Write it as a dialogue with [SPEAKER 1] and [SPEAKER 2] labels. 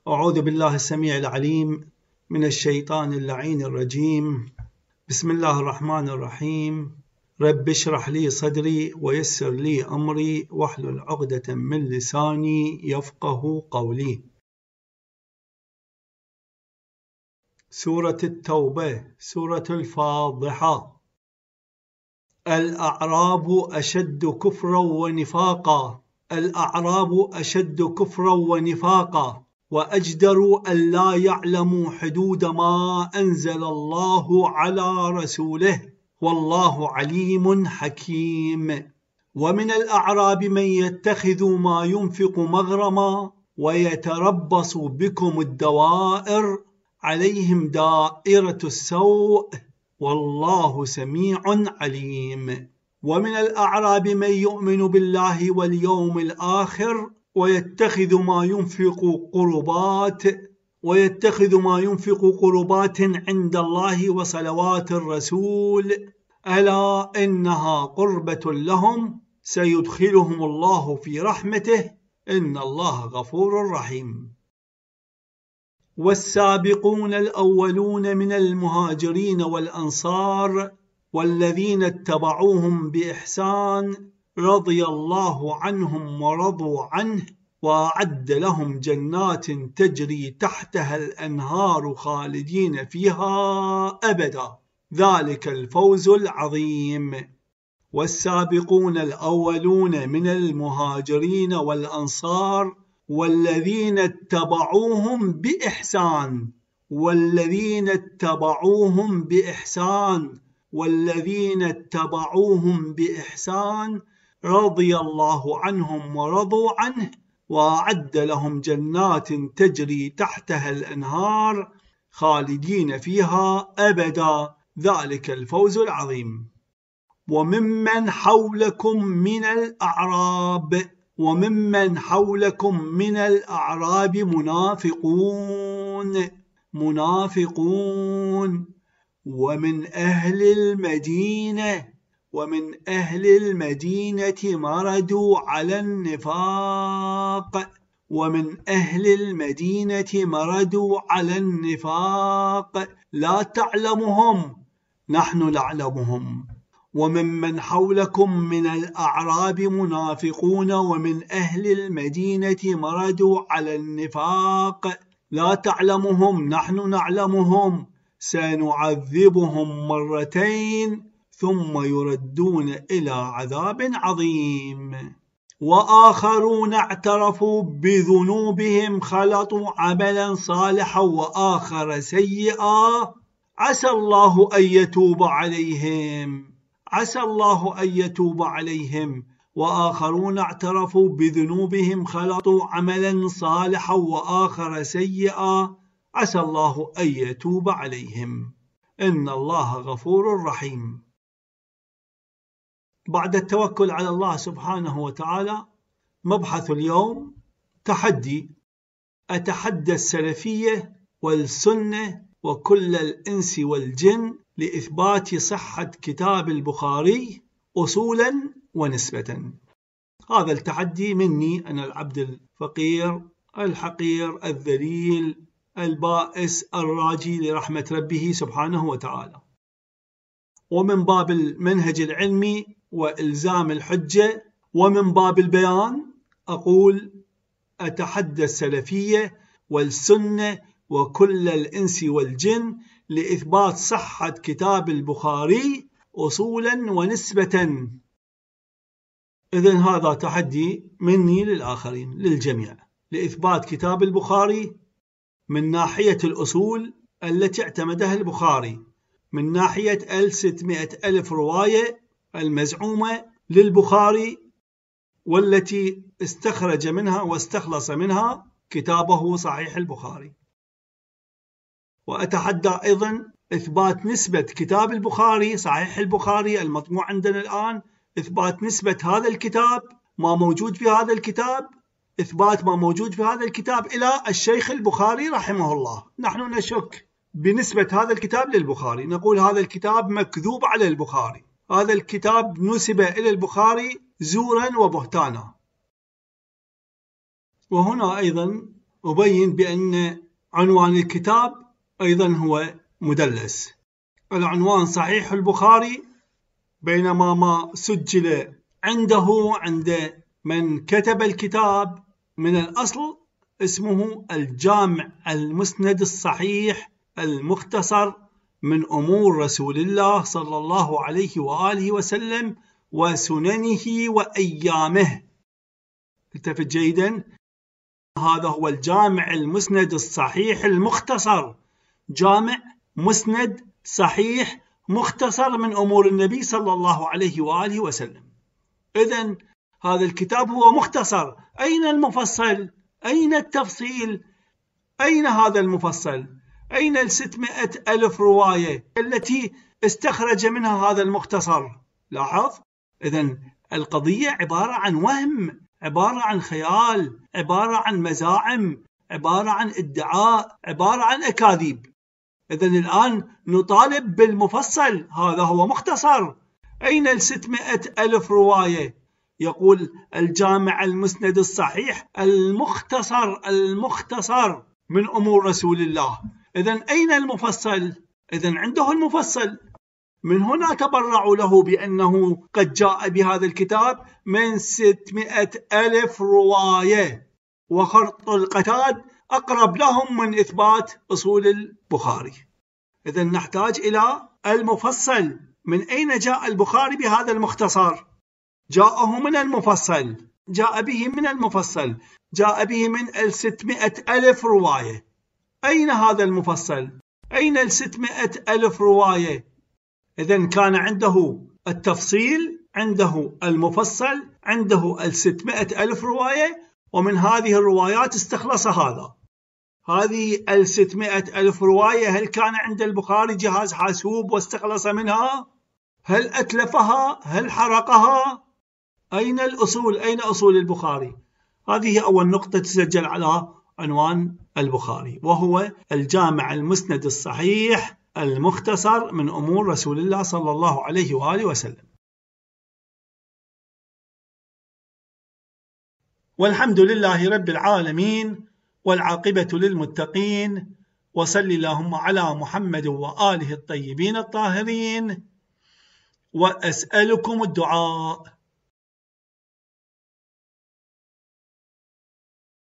[SPEAKER 1] أعوذ بالله السميع العليم من الشيطان اللعين الرجيم. بسم الله الرحمن الرحيم. رب اشرح لي صدري ويسر لي أمري واحلل عقدة من لساني يفقه قولي. سورة التوبة، سورة الفاضحة. الأعراب أشد كفرا ونفاقا، الأعراب أشد كفرا ونفاقا وأجدروا أن لا يعلموا حدود ما أنزل الله على رسوله والله عليم حكيم. ومن الأعراب من يتخذ ما ينفق مغرما ويتربص بكم الدوائر عليهم دائرة السوء والله سميع عليم. ومن الأعراب من يؤمن بالله واليوم الآخر ويتخذ ما ينفق قربات عند الله وصلوات الرسول ألا إنها قربة لهم سيدخلهم الله في رحمته إن الله غفور رحيم. والسابقون الأولون من المهاجرين والأنصار والذين اتبعوهم بإحسان رضي الله عنهم ورضوا عنه وأعد لهم جنات تجري تحتها الأنهار خالدين فيها أبدا ذلك الفوز العظيم. والسابقون الأولون من المهاجرين والأنصار والذين اتبعوهم بإحسان رضي الله عنهم ورضوا عنه وأعد لهم جنات تجري تحتها الأنهار خالدين فيها أبدا ذلك الفوز العظيم. وممن حولكم من الأعراب منافقون ومن أهل المدينة مردوا على النفاق لا تعلمهم نحن نعلمهم. وممن حولكم من الأعراب منافقون ومن أهل المدينة مردوا على النفاق لا تعلمهم نحن نعلمهم سنعذبهم مرتين ثم يردون إلى عذاب عظيم. وآخرون اعترفوا بذنوبهم خلطوا عملا صالحا وآخر سيئا عسى الله أن يتوب عليهم. وآخرون اعترفوا بذنوبهم خلطوا عملا صالحا وآخر سيئا عسى الله أن يتوب عليهم إن الله غفور رحيم. بعد التوكل على الله سبحانه وتعالى، مبحث اليوم تحدي. أتحدى السلفية والسنة وكل الإنس والجن لإثبات صحة كتاب البخاري أصولا ونسبة. هذا التحدي مني أنا العبد الفقير الحقير الذليل البائس الراجي لرحمة ربه سبحانه وتعالى. ومن باب المنهج العلمي وإلزام الحجة ومن باب البيان أقول أتحدى السلفية والسنة وكل الإنس والجن لإثبات صحة كتاب البخاري أصولا ونسبة. إذن هذا تحدي مني للآخرين للجميع لإثبات كتاب البخاري من ناحية الأصول التي اعتمدها البخاري، من ناحية 600,000 رواية المزعومة للبخاري والتي استخرج منها واستخلص منها كتابه صحيح البخاري. وأتحدى أيضا إثبات نسبة كتاب البخاري صحيح البخاري المطبوع عندنا الآن، إثبات نسبة هذا الكتاب ما موجود في هذا الكتاب، إثبات ما موجود في هذا الكتاب إلى الشيخ البخاري رحمه الله. نحن نشك بنسبة هذا الكتاب للبخاري، نقول هذا الكتاب مكذوب على البخاري، هذا الكتاب نسب إلى البخاري زورا وبهتانا. وهنا أيضا أبين بأن عنوان الكتاب أيضا هو مدلس. العنوان صحيح البخاري، بينما ما سجل عند من كتب الكتاب من الأصل اسمه الجامع المسند الصحيح المختصر من أمور رسول الله صلى الله عليه وآله وسلم وسننه وأيامه. التفت جيدا، هذا هو الجامع المسند الصحيح المختصر، جامع مسند صحيح مختصر من أمور النبي صلى الله عليه وآله وسلم. إذن هذا الكتاب هو مختصر. أين المفصل؟ أين التفصيل؟ أين هذا المفصل؟ أين 600,000 رواية التي استخرج منها هذا المختصر؟ لاحظ، إذن القضية عبارة عن وهم، عبارة عن خيال، عبارة عن مزاعم، عبارة عن ادعاء، عبارة عن أكاذيب. إذن الآن نطالب بالمفصل، هذا هو مختصر. أين 600,000 رواية؟ يقول الجامع المسند الصحيح المختصر من أمور رسول الله. إذن أين المفصل؟ إذن عنده المفصل. من هنا تبرعوا له بأنه قد جاء بهذا الكتاب من 600,000 رواية، وخرط القتاد أقرب لهم من إثبات أصول البخاري. إذن نحتاج إلى المفصل. من أين جاء البخاري بهذا المختصر؟ جاءه من المفصل، جاء به من المفصل، جاء به من 600,000 رواية. أين هذا المفصل؟ أين 600,000 رواية؟ إذن كان عنده التفصيل، عنده المفصل، عنده 600,000 رواية، ومن هذه الروايات استخلص هذا. هذه 600,000 رواية هل كان عند البخاري جهاز حاسوب واستخلص منها؟ هل أتلفها؟ هل حرقها؟ أين الأصول؟ أين أصول البخاري؟ هذه أول نقطة تسجل على عنوان البخاري، وهو الجامع المسند الصحيح المختصر من أمور رسول الله صلى الله عليه وآله وسلم. والحمد لله رب العالمين، والعاقبة للمتقين، وصل اللهم على محمد وآله الطيبين الطاهرين، وأسألكم الدعاء.